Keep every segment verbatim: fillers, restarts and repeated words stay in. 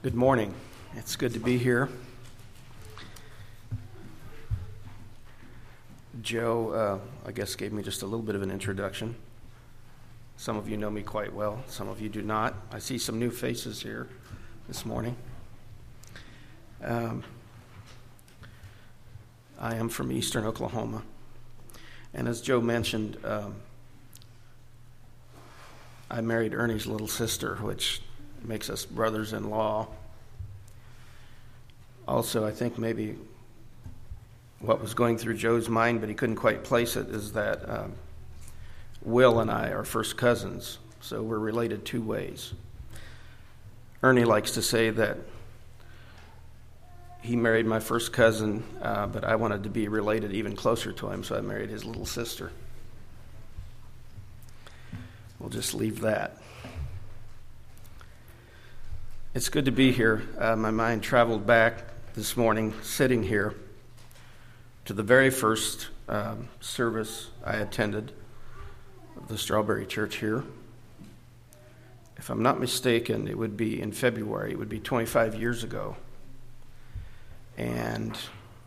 Good morning. It's good to be here. Joe, uh, I guess, gave me just a little bit of an introduction. Some of you know me quite well. Some of you do not. I see some new faces here this morning. Um, I am from Eastern Oklahoma. And as Joe mentioned, um, I married Ernie's little sister, which makes us brothers-in-law. Also, I think maybe what was going through Joe's mind, but he couldn't quite place it, is that um, Will and I are first cousins, so we're related two ways. Ernie likes to say that he married my first cousin, uh, but I wanted to be related even closer to him, so I married his little sister. We'll just leave that. It's good to be here. Uh, my mind traveled back this morning, sitting here, to the very first um, service I attended of the Strawberry Church here. If I'm not mistaken, it would be in February. It would be twenty-five years ago. And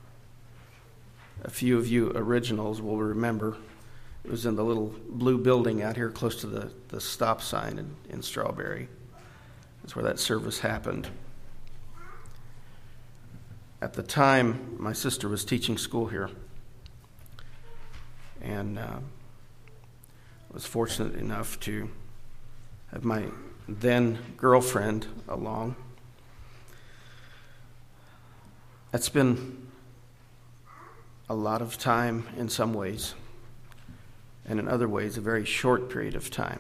a few of you originals will remember it was in the little blue building out here close to the, the stop sign in, in Strawberry. That's where that service happened. At the time, my sister was teaching school here. And uh, I was fortunate enough to have my then girlfriend along. It's been a lot of time in some ways, and in other ways, a very short period of time.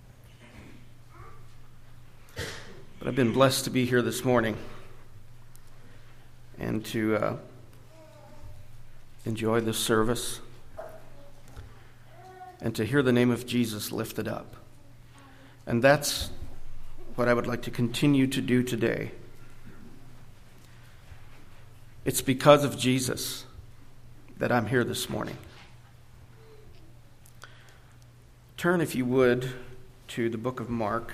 But I've been blessed to be here this morning and to uh, enjoy this service and to hear the name of Jesus lifted up. And that's what I would like to continue to do today. It's because of Jesus that I'm here this morning. Turn, if you would, to the book of Mark.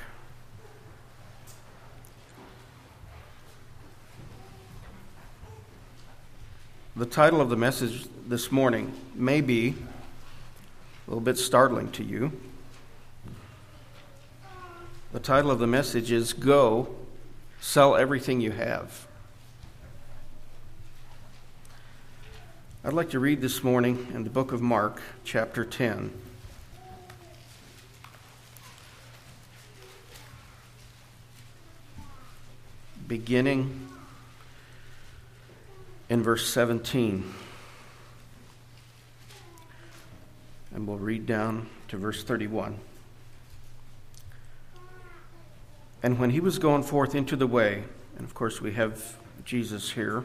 The title of the message this morning may be a little bit startling to you. The title of the message is Go, Sell Everything You Have. I'd like to read this morning in the book of Mark, chapter ten. Beginning in verse seventeen. And we'll read down to verse thirty-one. And when he was going forth into the way, and of course we have Jesus here,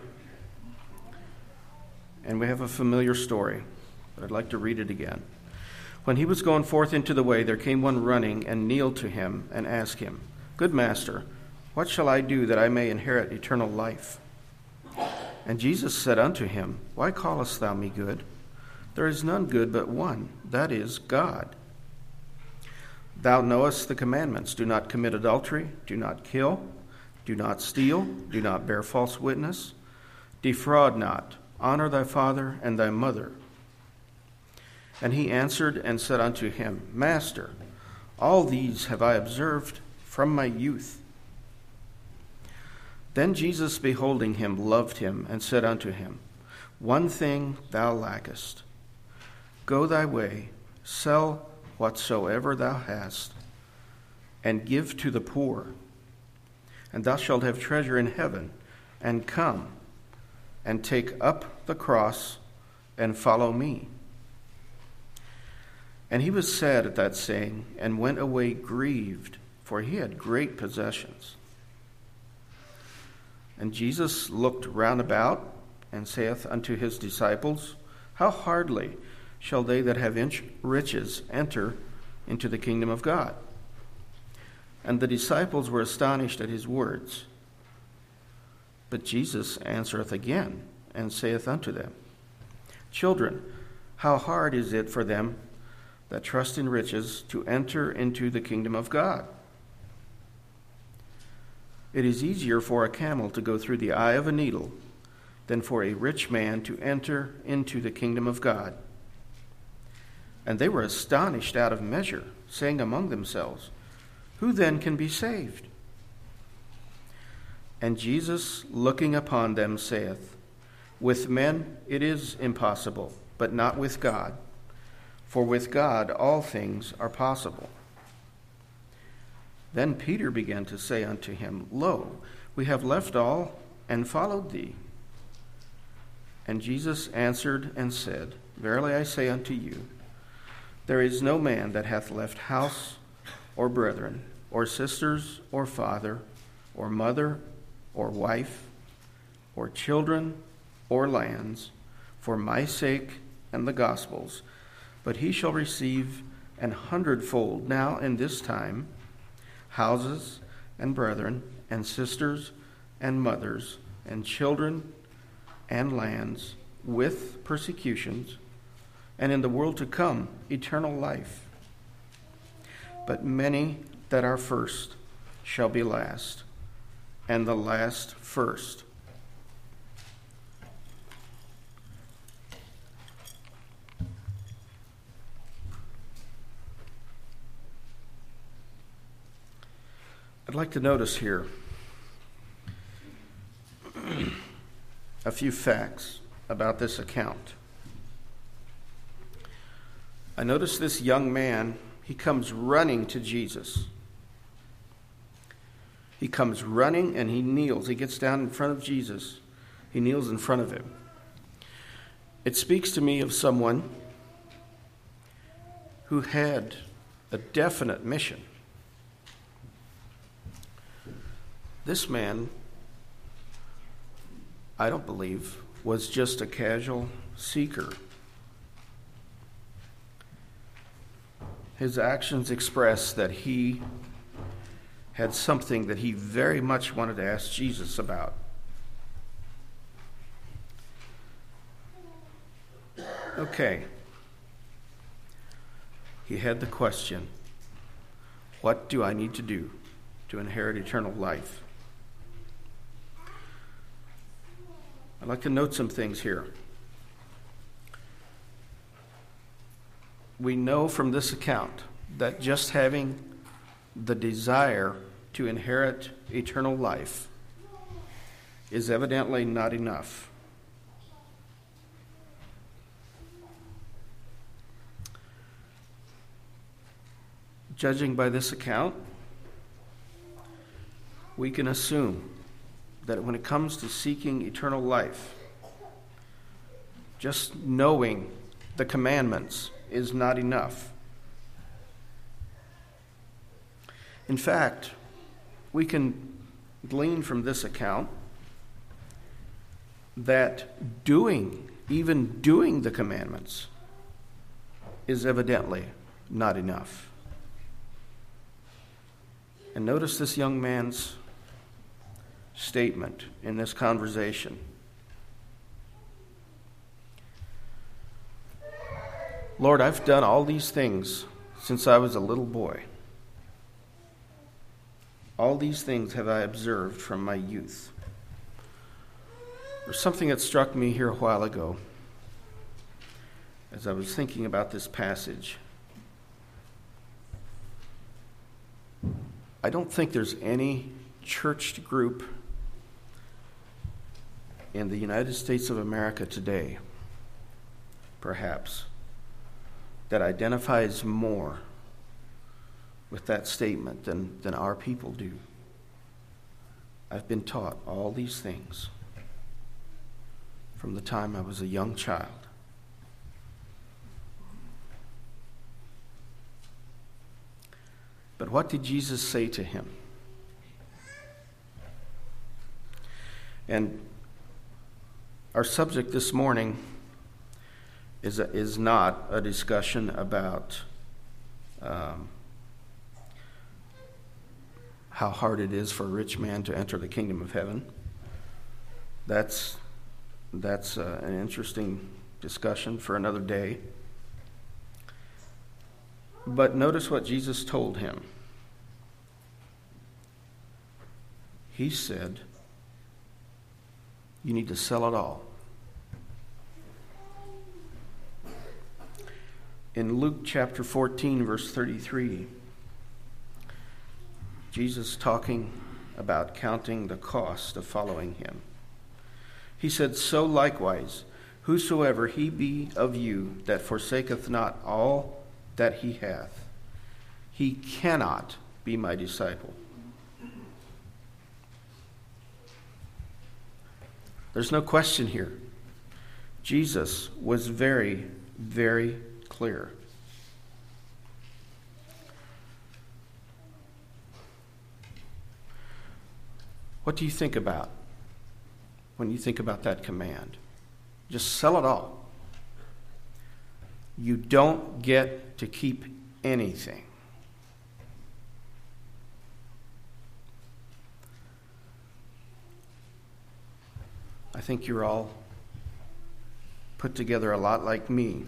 and we have a familiar story, but I'd like to read it again. When he was going forth into the way, there came one running and kneeled to him and asked him, Good master, what shall I do that I may inherit eternal life? And Jesus said unto him, Why callest thou me good? There is none good but one, that is, God. Thou knowest the commandments. Do not commit adultery, do not kill, do not steal, do not bear false witness, defraud not, honor thy father and thy mother. And he answered and said unto him, Master, all these have I observed from my youth. Then Jesus, beholding him, loved him, and said unto him, One thing thou lackest. Go thy way, sell whatsoever thou hast, and give to the poor, and thou shalt have treasure in heaven, and come, and take up the cross, and follow me. And he was sad at that saying, and went away grieved, for he had great possessions. And Jesus looked round about, and saith unto his disciples, How hardly shall they that have riches enter into the kingdom of God? And the disciples were astonished at his words. But Jesus answereth again, and saith unto them, Children, how hard is it for them that trust in riches to enter into the kingdom of God? It is easier for a camel to go through the eye of a needle than for a rich man to enter into the kingdom of God." And they were astonished out of measure, saying among themselves, "Who then can be saved?" And Jesus, looking upon them, saith, "With men it is impossible, but not with God. For with God all things are possible." Then Peter began to say unto him, "Lo, we have left all and followed thee." And Jesus answered and said, "Verily I say unto you, there is no man that hath left house, or brethren, or sisters, or father, or mother, or wife, or children, or lands, for my sake and the gospel's, but he shall receive an hundredfold now in this time, houses, and brethren, and sisters, and mothers, and children, and lands, with persecutions, and in the world to come eternal life. But many that are first shall be last, and the last first." I'd like to notice here a few facts about this account. I notice this young man, he comes running to Jesus. He comes running and he kneels. He gets down in front of Jesus. He kneels in front of him. It speaks to me of someone who had a definite mission. This man, I don't believe, was just a casual seeker. His actions express that he had something that he very much wanted to ask Jesus about. Okay. He had the question, what do I need to do to inherit eternal life? I'd like to note some things here. We know from this account that just having the desire to inherit eternal life is evidently not enough. Judging by this account, we can assume that when it comes to seeking eternal life, just knowing the commandments is not enough. In fact, we can glean from this account that doing, even doing the commandments, is evidently not enough. And notice this young man's statement in this conversation. "Lord, I've done all these things since I was a little boy. All these things have I observed from my youth." There's something that struck me here a while ago as I was thinking about this passage. I don't think there's any church group in the United States of America today, perhaps, that identifies more with that statement than, than our people do. I've been taught all these things from the time I was a young child. But what did Jesus say to him? And our subject this morning is a, is not a discussion about um, how hard it is for a rich man to enter the kingdom of heaven. That's that's uh, an interesting discussion for another day. But notice what Jesus told him. He said, you need to sell it all. In Luke chapter fourteen, verse thirty-three, Jesus talking about counting the cost of following him. He said, so likewise, whosoever he be of you that forsaketh not all that he hath, he cannot be my disciple. There's no question here. Jesus was very, very clear. What do you think about when you think about that command? Just sell it all. You don't get to keep anything. I think you're all put together a lot like me.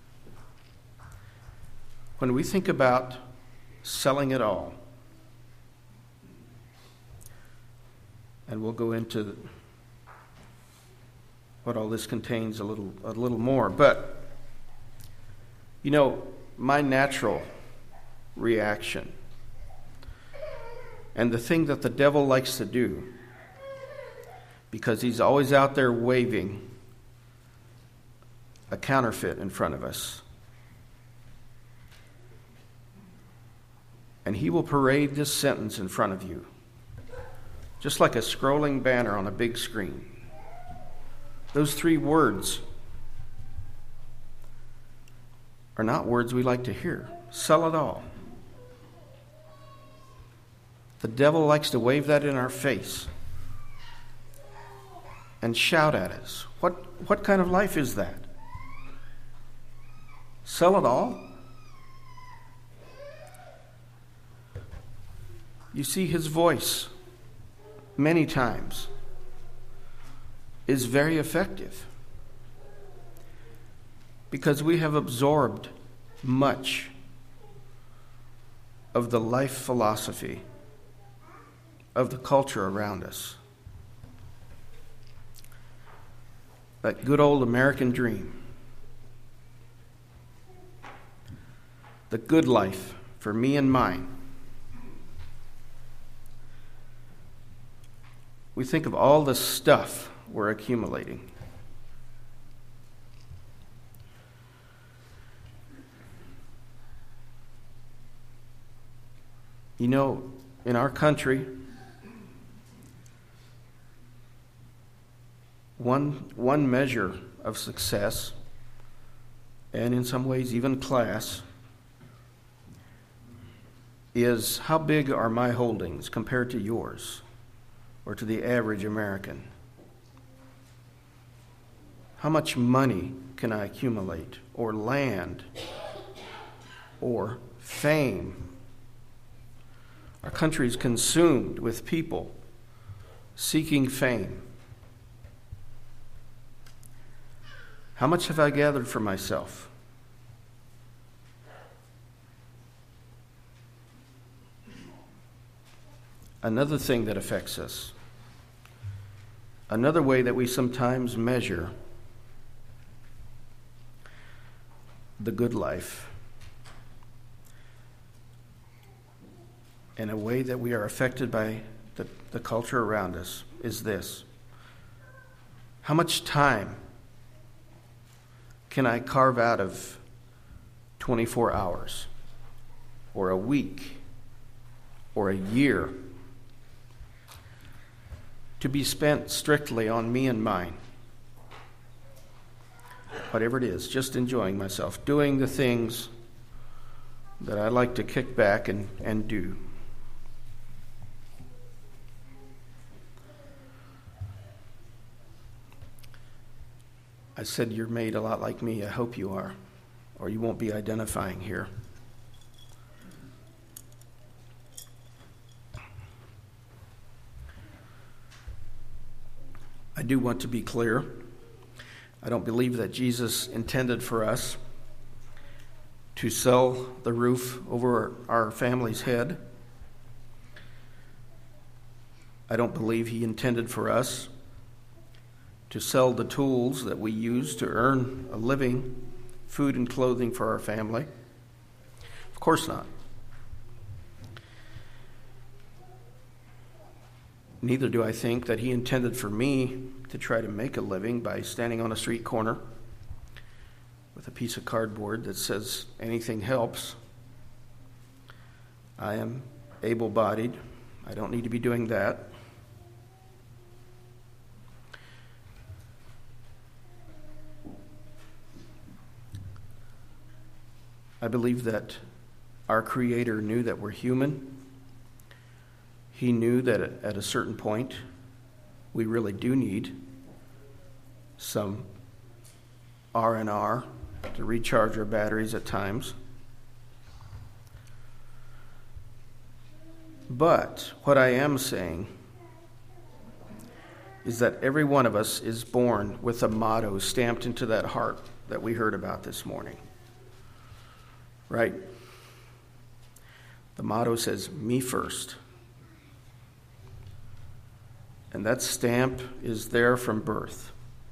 When we think about selling it all, and we'll go into what all this contains a little a little more, but you know, my natural reaction and the thing that the devil likes to do, because he's always out there waving a counterfeit in front of us. And he will parade this sentence in front of you, just like a scrolling banner on a big screen. Those three words are not words we like to hear. Sell it all. The devil likes to wave that in our face and shout at us. What, what kind of life is that? Sell it all? You see, his voice many times is very effective because we have absorbed much of the life philosophy of the culture around us. That good old American dream. The good life for me and mine. We think of all the stuff we're accumulating. You know, in our country, one, one measure of success, and in some ways even class, is how big are my holdings compared to yours or to the average American? How much money can I accumulate, or land, or fame? Our country is consumed with people seeking fame. How much have I gathered for myself? Another thing that affects us, another way that we sometimes measure the good life, in a way that we are affected by the, the culture around us, is this. How much time can I carve out of twenty-four hours, or a week, or a year, to be spent strictly on me and mine? Whatever it is, just enjoying myself, doing the things that I like to kick back and, and do. I said you're made a lot like me. I hope you are, or you won't be identifying here. I do want to be clear. I don't believe that Jesus intended for us to sell the roof over our family's head. I don't believe he intended for us to sell the tools that we use to earn a living, food and clothing for our family. Of course not. Neither do I think that he intended for me to try to make a living by standing on a street corner with a piece of cardboard that says anything helps. I am able-bodied. I don't need to be doing that. I believe that our Creator knew that we're human. He knew that at a certain point we really do need some R and R to recharge our batteries at times. But what I am saying is that every one of us is born with a motto stamped into that heart that we heard about this morning. Right? The motto says, me first. And that stamp is there from birth.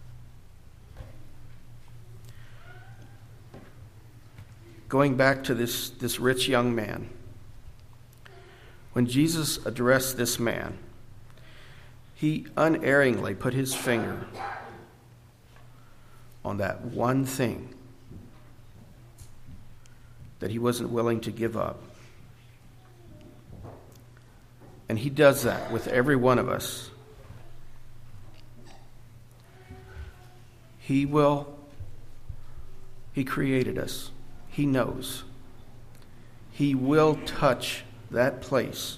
Going back to this, this rich young man, when Jesus addressed this man, he unerringly put his finger on that one thing that he wasn't willing to give up. And he does that with every one of us. He will, he created us. He knows. He will touch that place.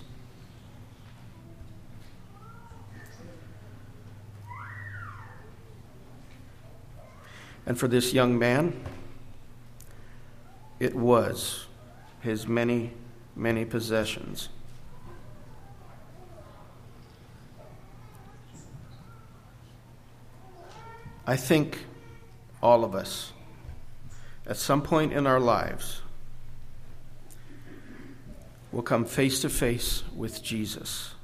And for this young man, it was his many, many possessions. I think all of us, at some point in our lives, will come face to face with Jesus.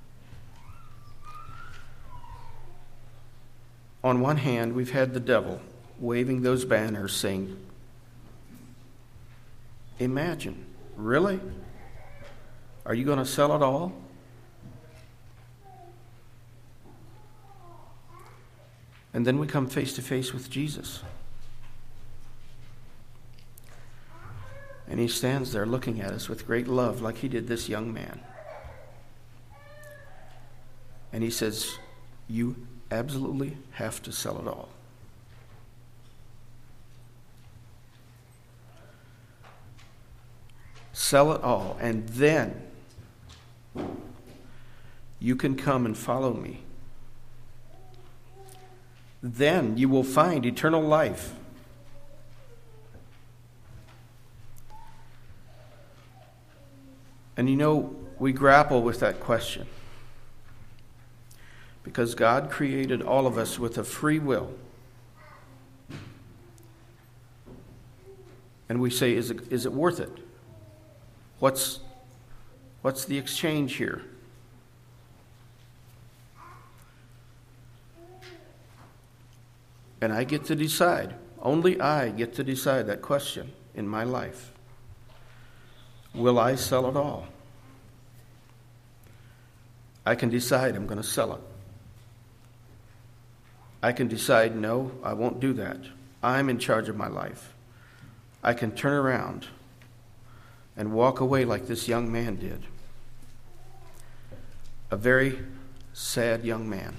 On one hand, we've had the devil waving those banners saying, imagine, really? Are you going to sell it all? And then we come face to face with Jesus. And he stands there looking at us with great love like he did this young man. And he says, you absolutely have to sell it all. Sell it all, and then you can come and follow me. Then you will find eternal life. And you know, we grapple with that question because God created all of us with a free will. And we say, is it, is it worth it? What's, what's the exchange here? And I get to decide. Only I get to decide that question in my life. Will I sell it all? I can decide I'm going to sell it. I can decide, no, I won't do that. I'm in charge of my life. I can turn around and walk away like this young man did. A very sad young man.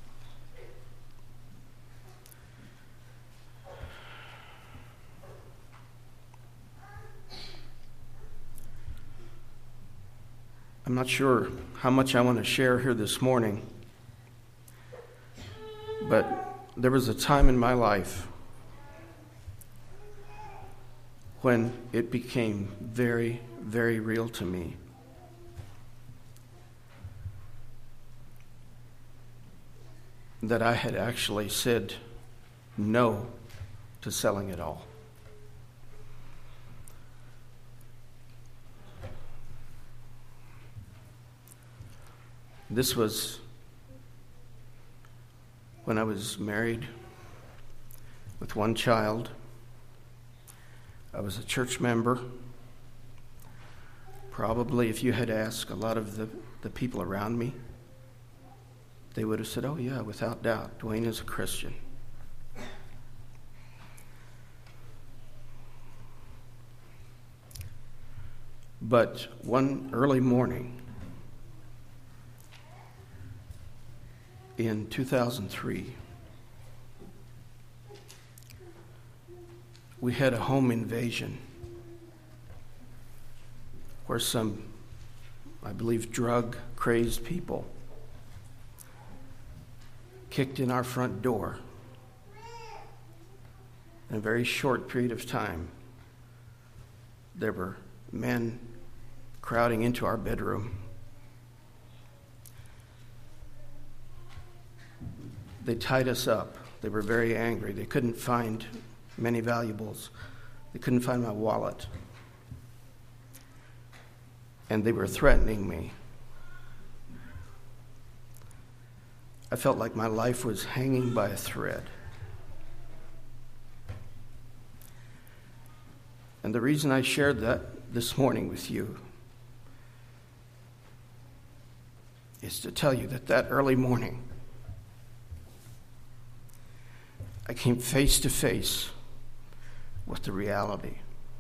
I'm not sure how much I want to share here this morning, but there was a time in my life when it became very, very real to me. That I had actually said no to selling it all. This was when I was married with one child. I was a church member. Probably if you had asked a lot of the, the people around me, they would have said, oh yeah, without doubt, Dwayne is a Christian. But one early morning in two thousand three, we had a home invasion where some, I believe, drug-crazed people kicked in our front door. In a very short period of time, there were men crowding into our bedroom. They tied us up. They were very angry. They couldn't find many valuables. They couldn't find my wallet. And they were threatening me. I felt like my life was hanging by a thread. And the reason I shared that this morning with you is to tell you that that early morning, I came face to face with the reality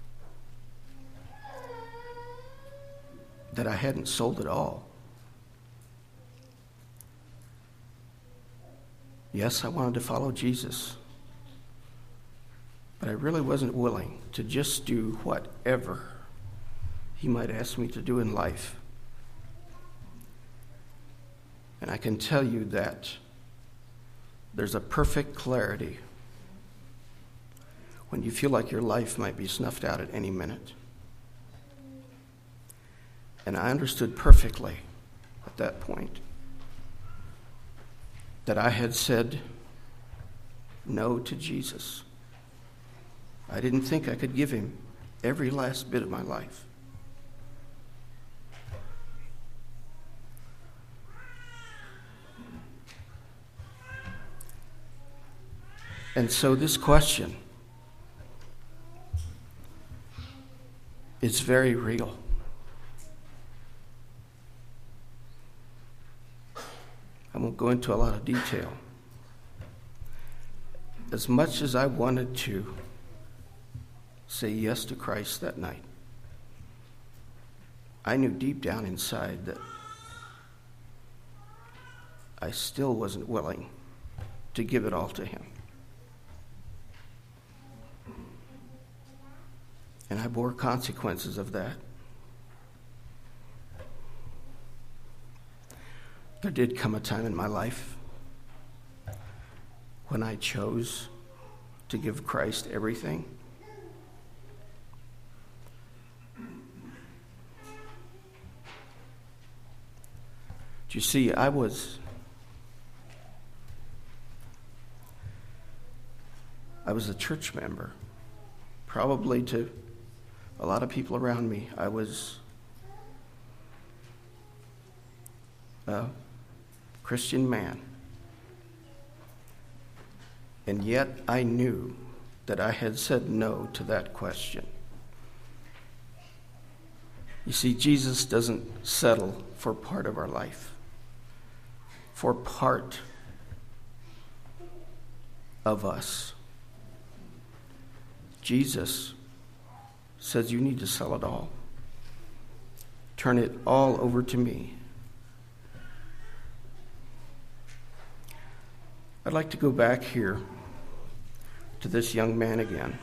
that I hadn't sold it all. Yes, I wanted to follow Jesus, but I really wasn't willing to just do whatever he might ask me to do in life. And I can tell you that there's a perfect clarity when you feel like your life might be snuffed out at any minute. And I understood perfectly at that point that I had said no to Jesus. I didn't think I could give him every last bit of my life. And so this question is very real. I won't go into a lot of detail. As much as I wanted to say yes to Christ that night, I knew deep down inside that I still wasn't willing to give it all to him. And I bore consequences of that. There did come a time in my life when I chose to give Christ everything. Do you see, I was I was a church member. Probably to a lot of people around me, I was a Christian man. And yet I knew that I had said no to that question. You see, Jesus doesn't settle for part of our life, for part of us. Jesus says you need to sell it all. Turn it all over to me. I'd like to go back here to this young man again.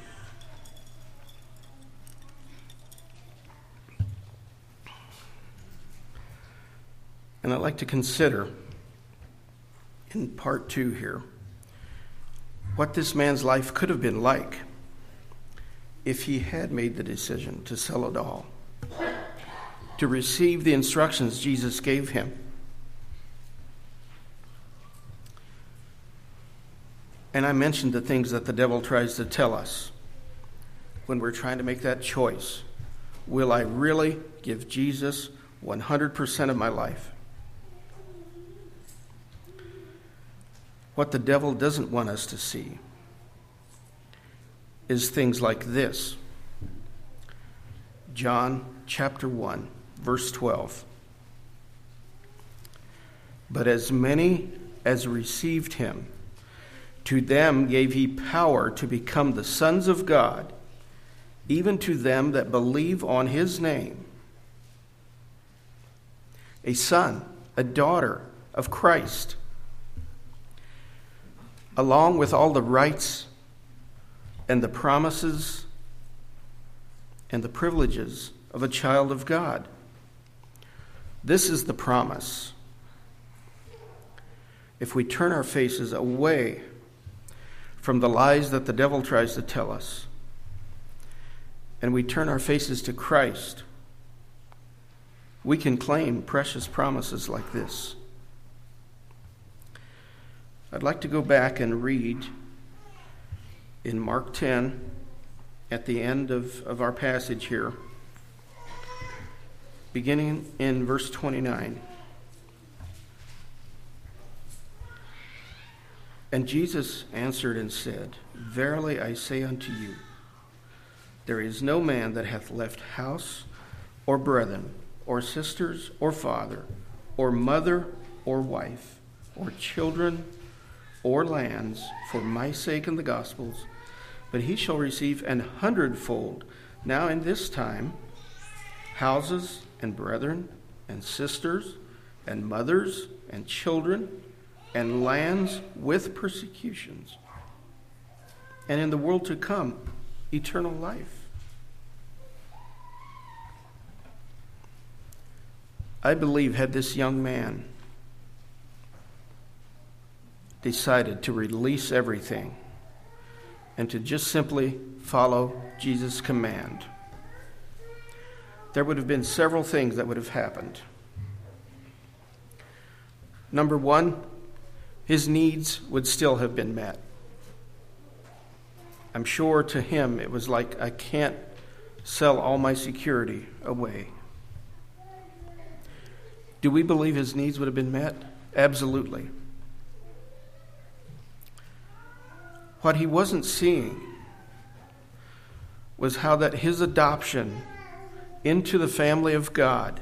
And I'd like to consider in part two here what this man's life could have been like if he had made the decision to sell it all, to receive the instructions Jesus gave him. And I mentioned the things that the devil tries to tell us when we're trying to make that choice. Will I really give Jesus one hundred percent of my life? What the devil doesn't want us to see is things like this. John chapter one, verse twelve. But as many as received him, to them gave he power to become the sons of God, even to them that believe on his name. A son, a daughter of Christ, along with all the rights and the promises and the privileges of a child of God. This is the promise. If we turn our faces away from the lies that the devil tries to tell us, and we turn our faces to Christ, we can claim precious promises like this. I'd like to go back and read in Mark ten, at the end of, of our passage here, beginning in verse twenty-nine. And Jesus answered and said, Verily I say unto you, there is no man that hath left house, or brethren, or sisters, or father, or mother, or wife, or children, or lands, for my sake and the gospel's, but he shall receive an hundredfold, now in this time, houses, and brethren, and sisters, and mothers, and children, and lands with persecutions, and in the world to come, eternal life. I believe had this young man decided to release everything and to just simply follow Jesus' command, there would have been several things that would have happened. Number one, his needs would still have been met. I'm sure to him it was like, I can't sell all my security away. Do we believe his needs would have been met? Absolutely. What he wasn't seeing was how that his adoption into the family of God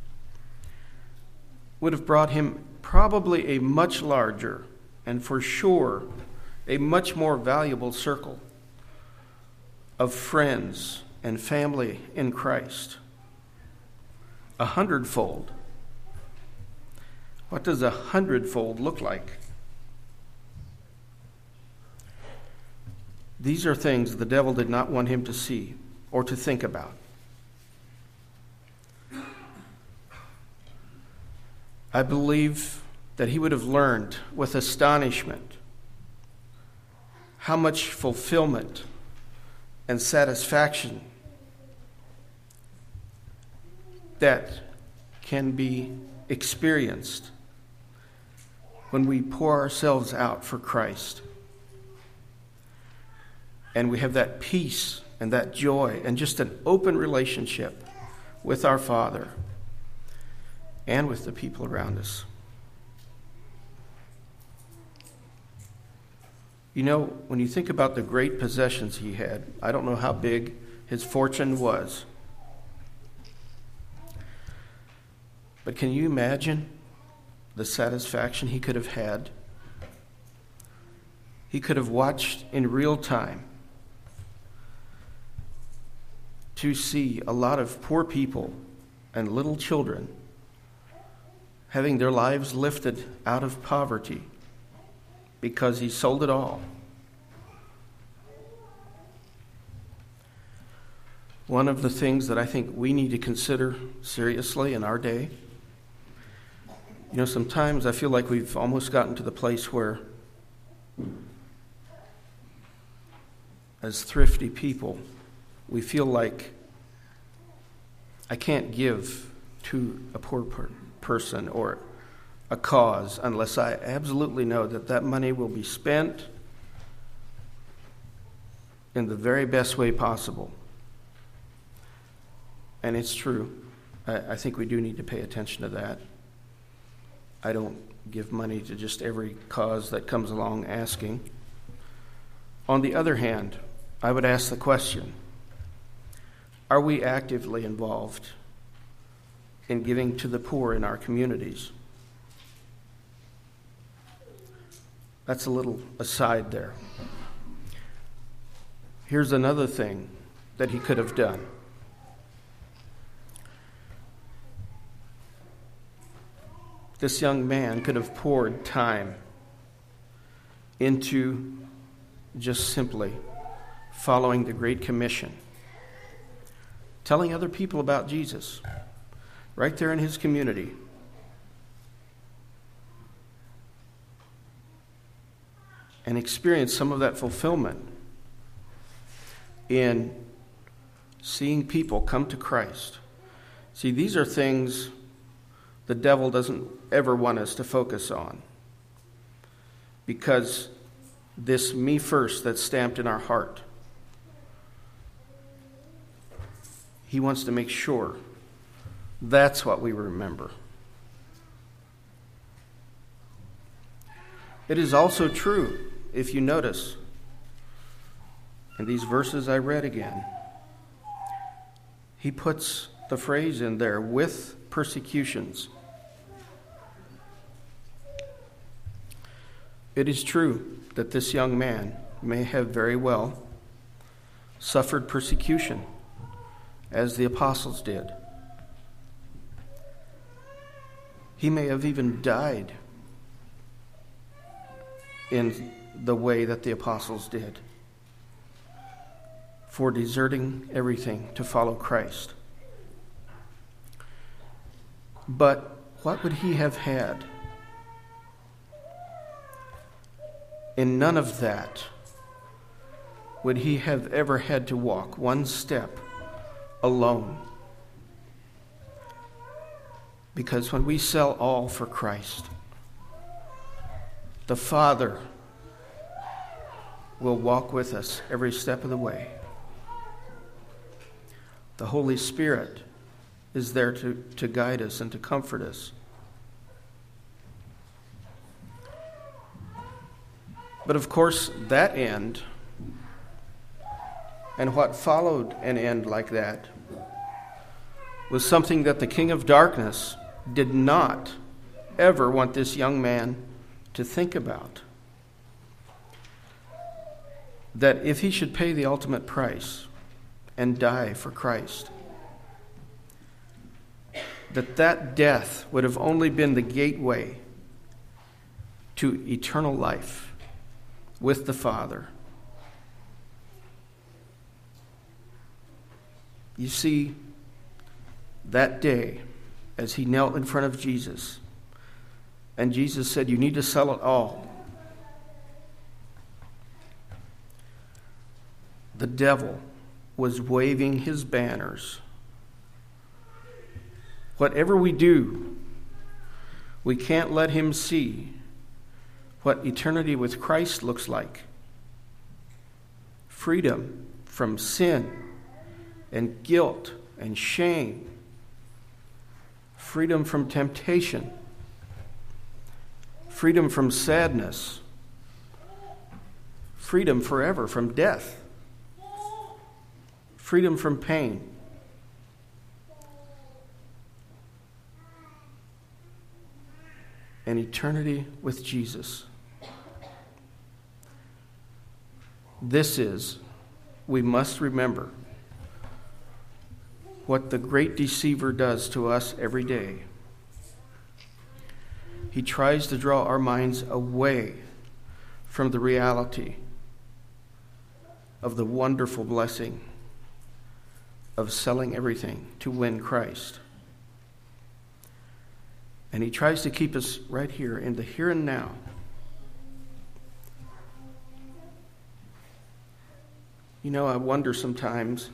would have brought him probably a much larger and for sure a much more valuable circle of friends and family in Christ. A hundredfold. What does a hundredfold look like? These are things the devil did not want him to see or to think about. I believe that he would have learned with astonishment how much fulfillment and satisfaction that can be experienced when we pour ourselves out for Christ. And we have that peace and that joy and just an open relationship with our Father and with the people around us. You know, when you think about the great possessions he had, I don't know how big his fortune was, but can you imagine the satisfaction he could have had? He could have watched in real time to see a lot of poor people and little children having their lives lifted out of poverty because he sold it all. One of the things that I think we need to consider seriously in our day, you know, sometimes I feel like we've almost gotten to the place where, as thrifty people, we feel like I can't give to a poor per- person or a cause unless I absolutely know that that money will be spent in the very best way possible. And it's true. I, I think we do need to pay attention to that. I don't give money to just every cause that comes along asking. On the other hand, I would ask the question, are we actively involved in giving to the poor in our communities? That's a little aside there. Here's another thing that he could have done. This young man could have poured time into just simply following the Great Commission, telling other people about Jesus right there in his community. And experience some of that fulfillment in seeing people come to Christ. See, these are things the devil doesn't ever want us to focus on, because this me first that's stamped in our heart, he wants to make sure that's what we remember. It is also true, if you notice, in these verses I read again, he puts the phrase in there, with persecutions. It is true that this young man may have very well suffered persecution, as the apostles did. He may have even died in the way that the apostles did, for deserting everything to follow Christ. But what would he have had? In none of that would he have ever had to walk one step alone. Because when we sell all for Christ, the Father will walk with us every step of the way. The Holy Spirit is there to, to guide us and to comfort us. But of course, that end, and what followed an end like that, was something that the King of Darkness did not ever want this young man to think about. That if he should pay the ultimate price and die for Christ, that that death would have only been the gateway to eternal life with the Father. You see, that day, as he knelt in front of Jesus, and Jesus said, "You need to sell it all," the devil was waving his banners. Whatever we do, we can't let him see what eternity with Christ looks like. Freedom from sin and guilt and shame. Freedom from temptation. Freedom from sadness. Freedom forever from death. Freedom from pain. And eternity with Jesus. This is, we must remember, what the great deceiver does to us every day. He tries to draw our minds away from the reality of the wonderful blessing of selling everything to win Christ. And he tries to keep us right here in the here and now. You know, I wonder sometimes,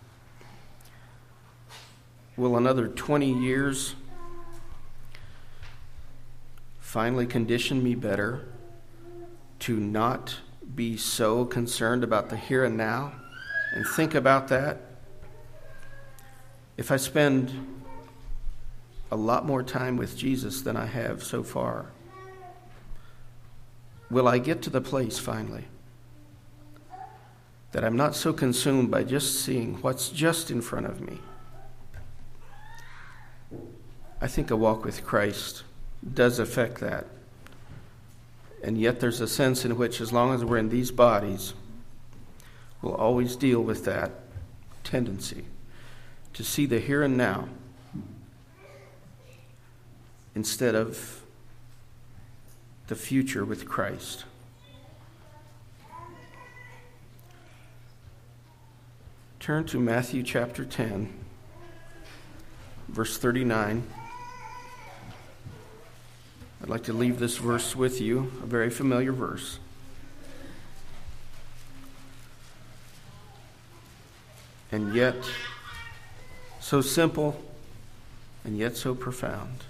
will another twenty years finally condition me better to not be so concerned about the here and now and think about that? If I spend a lot more time with Jesus than I have so far, will I get to the place finally that I'm not so consumed by just seeing what's just in front of me. I think a walk with Christ does affect that. And yet there's a sense in which, as long as we're in these bodies, we'll always deal with that tendency to see the here and now instead of the future with Christ. Turn to Matthew chapter ten, verse thirty-nine. I'd like to leave this verse with you, a very familiar verse. And yet, so simple, and yet so profound.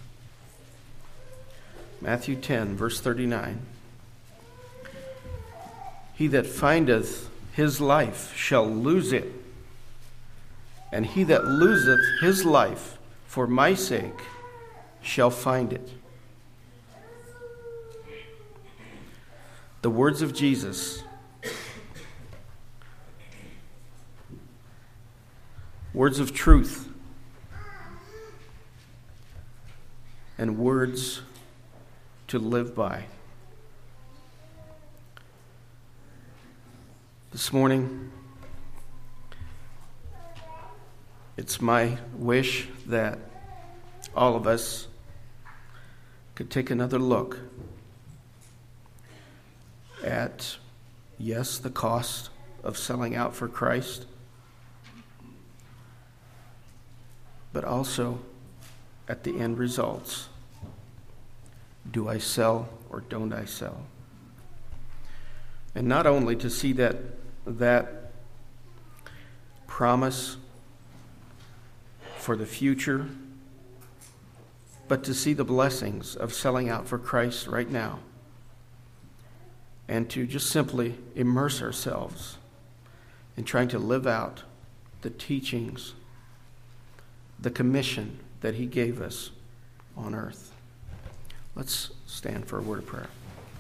Matthew ten, verse thirty-nine. He that findeth his life shall lose it, and he that loseth his life for my sake shall find it. The words of Jesus, words of truth, and words to live by. This morning, it's my wish that all of us could take another look at, yes, the cost of selling out for Christ, but also at the end results. Do I sell or don't I sell? And not only to see that that promise for the future, but to see the blessings of selling out for Christ right now, and to just simply immerse ourselves in trying to live out the teachings, the commission that he gave us on earth. Let's stand for a word of prayer.